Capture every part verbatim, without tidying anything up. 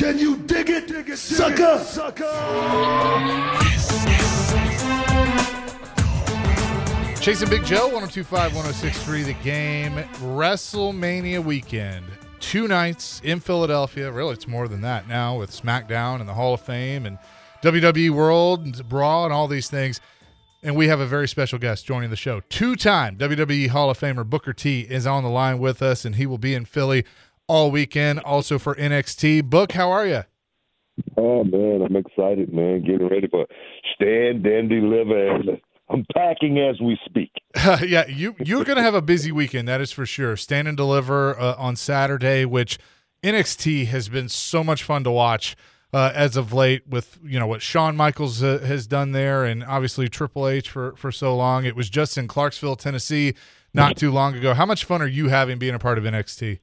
Can you dig it, dig it, sucker? Sucker. Chasing Big Joe, one oh two point five, one oh six point three The Game. WrestleMania weekend. Two nights in Philadelphia. Really, it's more than that now with SmackDown and the Hall of Fame and W W E World and Raw and all these things. And we have a very special guest joining the show. Two-time W W E Hall of Famer Booker T is on the line with us, and he will be in Philly all weekend, also for N X T. Book, how are you? Oh, man, I'm excited, man. Getting ready for Stand and Deliver. I'm packing as we speak. yeah, you, you're going to have a busy weekend, that is for sure. Stand and Deliver uh, on Saturday, which N X T has been so much fun to watch uh, as of late with, you know, what Shawn Michaels uh, has done there and obviously Triple H for, for so long. It was just in Clarksville, Tennessee not too long ago. How much fun are you having being a part of N X T?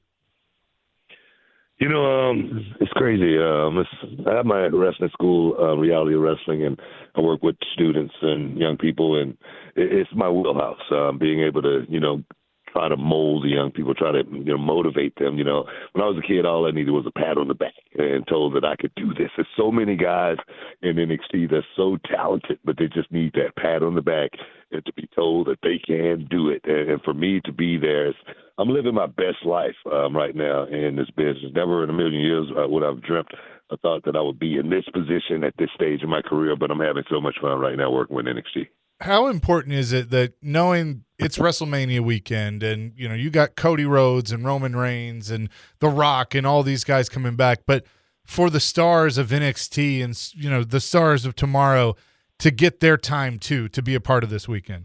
You know, um, it's crazy. Um, it's, I have my wrestling school, uh, Reality Wrestling, and I work with students and young people, and it, it's my wheelhouse, um, being able to, you know, try to mold the young people, try to, you know, motivate them. You know, when I was a kid, all I needed was a pat on the back and told that I could do this. There's so many guys in N X T that's so talented, but they just need that pat on the back and to be told that they can do it. And, and for me to be there, it's, I'm living my best life um, right now in this business. Never in a million years uh, would I've dreamt I thought that I would be in this position at this stage in my career, but I'm having so much fun right now working with N X T. How important is it that knowing it's WrestleMania weekend and, you know, you got Cody Rhodes and Roman Reigns and The Rock and all these guys coming back, but for the stars of N X T and, you know, the stars of tomorrow to get their time too, to be a part of this weekend?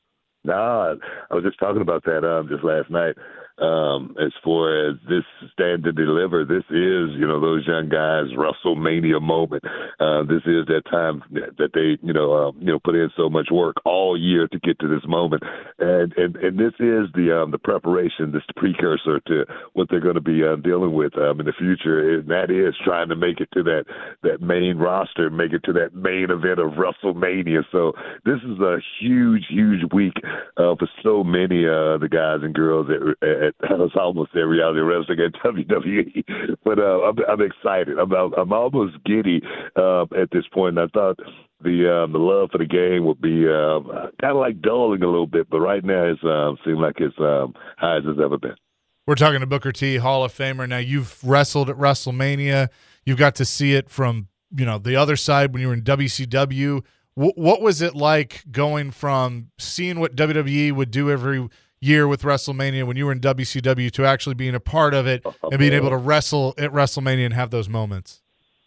No, I was just talking about that um, just last night. Um, as far as this Stand to Deliver, this is, you know, those young guys' WrestleMania moment. Uh, this is that time that they, you know, um, you know, put in so much work all year to get to this moment, and and, and this is the um, the preparation, this precursor to what they're going to be uh, dealing with um, in the future, and that is trying to make it to that that main roster, make it to that main event of WrestleMania. So this is a huge, huge week uh, for so many uh, the guys and girls at, at I was almost there, Reality Wrestling at W W E, but uh, I'm, I'm excited. I'm, I'm almost giddy uh, at this point. And I thought the um, the love for the game would be uh, kind of like dulling a little bit, but right now it uh, seems like it's um, high as it's ever been. We're talking to Booker T, Hall of Famer. Now, you've wrestled at WrestleMania. You've got to see it from, you know, the other side when you were in W C W. W- what was it like going from seeing what W W E would do every year with WrestleMania when you were in W C W to actually being a part of it and being able to wrestle at WrestleMania and have those moments?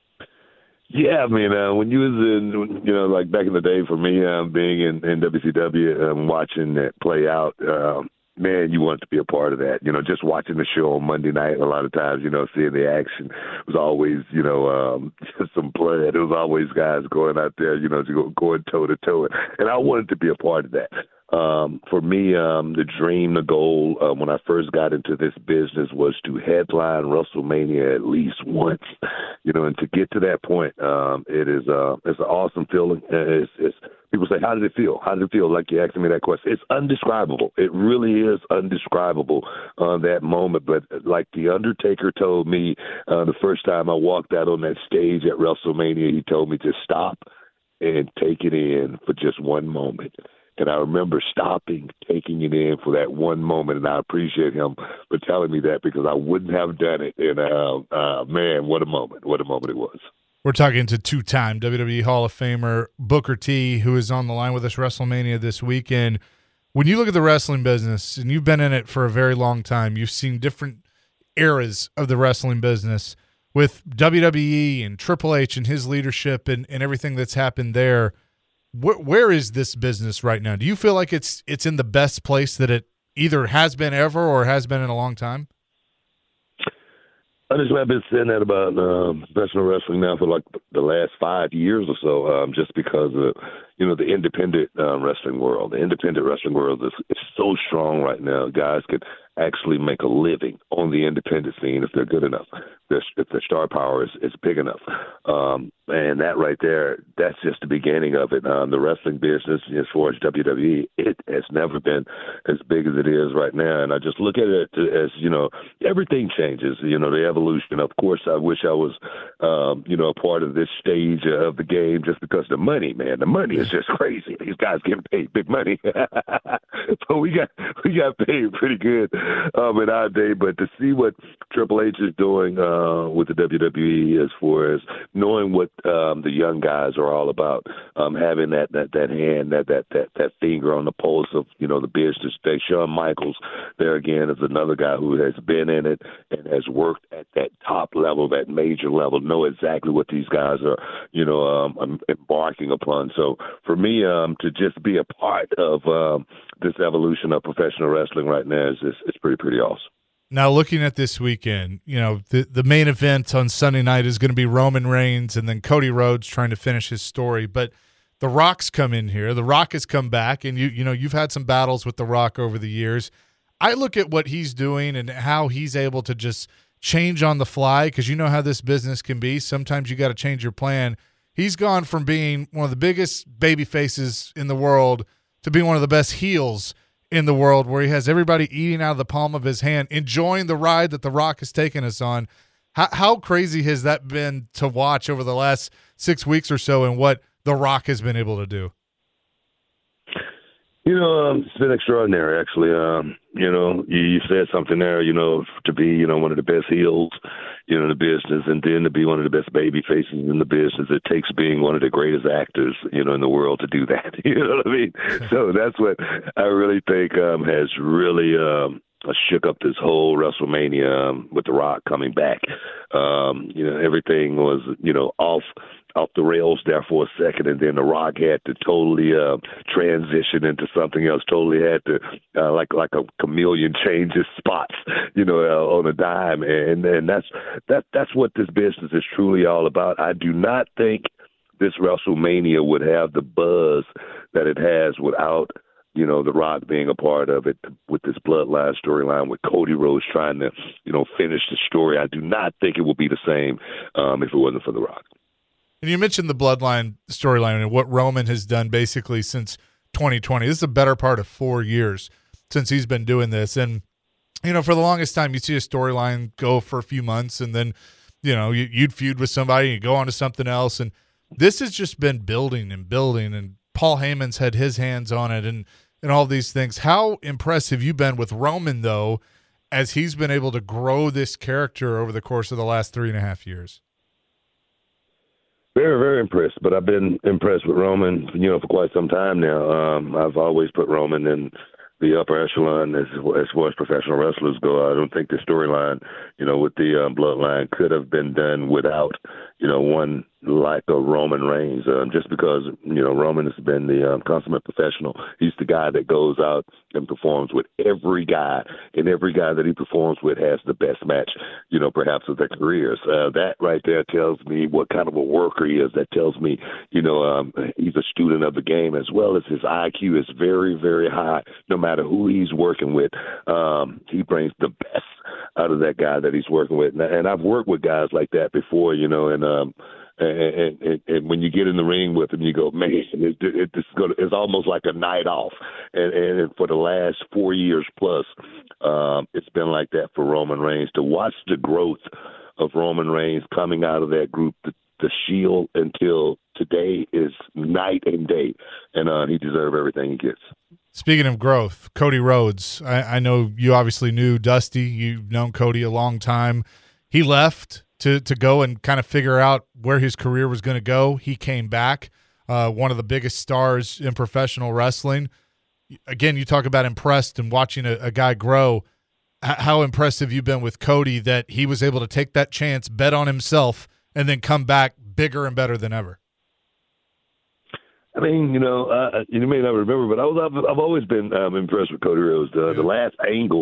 Yeah, I mean, uh, when you was in, you know, like back in the day for me, um, being in, in W C W and um, watching that play out, um, man, you wanted to be a part of that. You know, just watching the show on Monday night, a lot of times, you know, seeing the action was always, you know, um, just some blood. It was always guys going out there, you know, to go, going toe-to-toe. And I wanted to be a part of that. Um, for me, um, the dream, the goal, uh, when I first got into this business was to headline WrestleMania at least once, you know, and to get to that point, um, it is, uh, it's an awesome feeling. It's, it's, people say, how did it feel? How did it feel? Like you're asking me that question. It's undescribable. It really is undescribable, uh, that moment. But like The Undertaker told me, uh, the first time I walked out on that stage at WrestleMania, he told me to stop and take it in for just one moment. And I remember stopping, taking it in for that one moment, and I appreciate him for telling me that because I wouldn't have done it. And, uh, uh, man, what a moment. What a moment it was. We're talking to two-time W W E Hall of Famer Booker T, who is on the line with us WrestleMania this weekend. When you look at the wrestling business, and you've been in it for a very long time, you've seen different eras of the wrestling business with W W E and Triple H and his leadership and, and everything that's happened there. Where, where is this business right now? Do you feel like it's it's in the best place that it either has been ever or has been in a long time? I just have been saying that about um, professional wrestling now for like the last five years or so, um, just because of, you know, the independent um, wrestling world. The independent wrestling world is, is so strong right now. Guys can actually make a living on the independent scene if they're good enough, if, if their star power is, is big enough. Um, and that right there, that's just the beginning of it. Um, the wrestling business, as far as W W E, it has never been as big as it is right now. And I just look at it as, you know, everything changes, you know, the evolution. Of course, I wish I was, um, you know, a part of this stage of the game just because the money, man, the money is just crazy. These guys getting paid big money. But we got we got paid pretty good um, in our day. But to see what Triple H is doing uh, with the W W E as far as knowing what um, the young guys are all about, um, having that, that, that hand, that, that that that finger on the pulse of, you know, the business. They, Shawn Michaels, there again, is another guy who has been in it and has worked at that top level, that major level, know exactly what these guys are, you know, um, embarking upon. So for me, um, to just be a part of um, this evolution of professional wrestling right now is is, is pretty, pretty awesome. Now, looking at this weekend, you know, the, the main event on Sunday night is going to be Roman Reigns and then Cody Rhodes trying to finish his story. But The Rock's come in here. The Rock has come back, and you you know, you've had some battles with The Rock over the years. I look at what he's doing and how he's able to just change on the fly, because you know how this business can be. Sometimes you got to change your plan. He's gone from being one of the biggest baby faces in the world to being one of the best heels in the world, where he has everybody eating out of the palm of his hand, enjoying the ride that The Rock has taken us on. How, how crazy has that been to watch over the last six weeks or so, and what The Rock has been able to do? You know, um, it's been extraordinary, actually. Um, you know, you, you said something there, you know, to be, you know, one of the best heels, you know, in the business, and then to be one of the best baby faces in the business. It takes being one of the greatest actors, you know, in the world to do that. You know what I mean? So that's what I really think um, has really um, shook up this whole WrestleMania um, with The Rock coming back. Um, you know, everything was, you know, off off the rails there for a second, and then The Rock had to totally uh, transition into something else. Totally had to, uh, like like a chameleon, change his spots, you know, uh, on a dime, and and that's that that's what this business is truly all about. I do not think this WrestleMania would have the buzz that it has without, you know, The Rock being a part of it, with this bloodline storyline, with Cody Rhodes trying to, you know, finish the story. I do not think it would be the same um, if it wasn't for The Rock. And you mentioned the bloodline storyline and what Roman has done basically since twenty twenty. This is a better part of four years since he's been doing this. And, you know, for the longest time, you see a storyline go for a few months, and then, you know, you, you'd feud with somebody, you go on to something else. And this has just been building and building, and Paul Heyman's had his hands on it, and, and all these things. How impressed have you been with Roman, though, as he's been able to grow this character over the course of the last three and a half years? Very, very impressed. But I've been impressed with Roman, you know, for quite some time now. Um, I've always put Roman in the upper echelon as, as far as professional wrestlers go. I don't think the storyline, you know, with the um, bloodline could have been done without, you know, one like a Roman Reigns, um, just because, you know, Roman has been the um, consummate professional. He's the guy that goes out and performs with every guy, and every guy that he performs with has the best match, you know, perhaps of their careers. Uh, that right there tells me what kind of a worker he is. That tells me, you know, um, he's a student of the game, as well as his I Q is very, very high. No matter who he's working with, um, he brings the best out of that guy that he's working with. And, and I've worked with guys like that before, you know, and um, And, and, and when you get in the ring with him, you go, man, it, it, it's, gonna, it's almost like a night off. And, and for the last four years plus, um, it's been like that for Roman Reigns. To watch the growth of Roman Reigns coming out of that group, the, the Shield until today, is night and day. And uh, he deserves everything he gets. Speaking of growth, Cody Rhodes, I, I know you obviously knew Dusty. You've known Cody a long time. He left to to go and kind of figure out where his career was going to go. He came back, uh, one of the biggest stars in professional wrestling. Again, you talk about impressed and watching a, a guy grow. H- how impressed have you been with Cody that he was able to take that chance, bet on himself, and then come back bigger and better than ever? I mean, you know, uh, you may not remember, but I was I've, I've always been um, impressed with Cody Rhodes. Uh, yeah. The last angle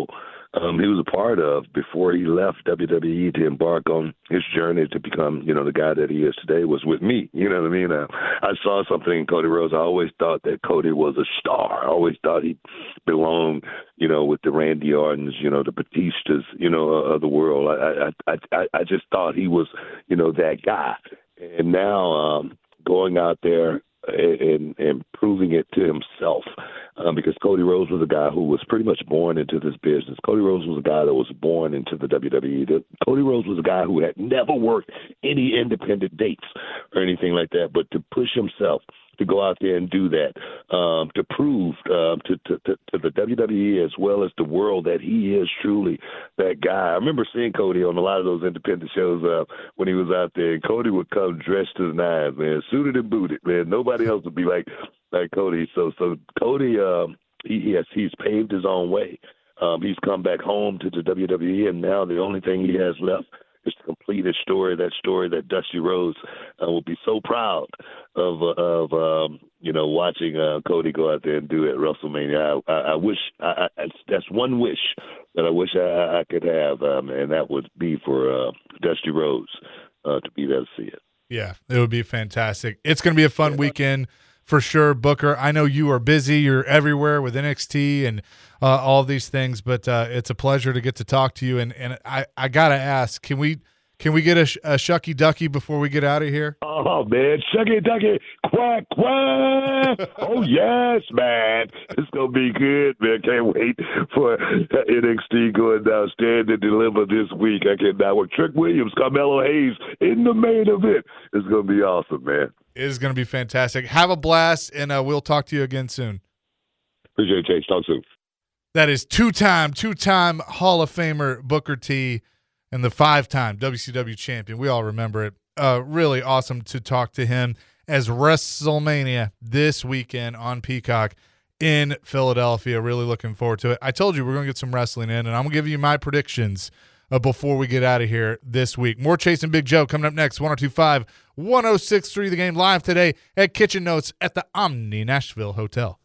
um, he was a part of before he left W W E to embark on his journey to become, you know, the guy that he is today was with me. You know what I mean? Uh, I saw something in Cody Rhodes. I always thought that Cody was a star. I always thought he belonged, you know, with the Randy Ortons, you know, the Batistas, you know, uh, of the world. I, I, I, I just thought he was, you know, that guy. And now um, going out there and, and proving it to himself, um, because Cody Rhodes was a guy who was pretty much born into this business. Cody Rhodes was a guy that was born into the W W E. The, Cody Rhodes was a guy who had never worked any independent dates or anything like that, but to push himself to go out there and do that, um, to prove um, to, to, to, to the W W E as well as the world that he is truly that guy. I remember seeing Cody on a lot of those independent shows uh, when he was out there, and Cody would come dressed to the nines, man, suited and booted, man. Nobody else would be like like Cody. So, so Cody, um, he, he has he's paved his own way. Um, he's come back home to the W W E, and now the only thing he has left is to complete his story, that story that Dusty Rhodes uh, will be so proud of, uh, of um, you know, watching uh, Cody go out there and do at WrestleMania. I, I, I wish, I, I, that's one wish that I wish I, I could have, um, and that would be for uh, Dusty Rhodes uh, to be there to see it. Yeah, it would be fantastic. It's going to be a fun yeah. weekend for sure, Booker. I know you are busy. You're everywhere with N X T and uh, all these things, but uh, it's a pleasure to get to talk to you. And, and I, I got to ask, can we can we get a, a shucky ducky before we get out of here? Oh, man, shucky ducky, quack, quack. Oh, yes, man. It's going to be good, man. Can't wait for N X T going downstairs to deliver this week. I cannot wait. Trick Williams, Carmelo Hayes in the main event. It's going to be awesome, man. It is going to be fantastic. Have a blast, and uh, we'll talk to you again soon. Appreciate it, Chase. Talk soon. That is two-time, two-time Hall of Famer Booker T and the five-time W C W champion. We all remember it. Uh, really awesome to talk to him as WrestleMania this weekend on Peacock in Philadelphia. Really looking forward to it. I told you we're going to get some wrestling in, and I'm going to give you my predictions Uh, before we get out of here this week. More Chasing Big Joe coming up next. one oh two point five, one oh six point three The Game live today at Kitchen Notes at the Omni Nashville Hotel.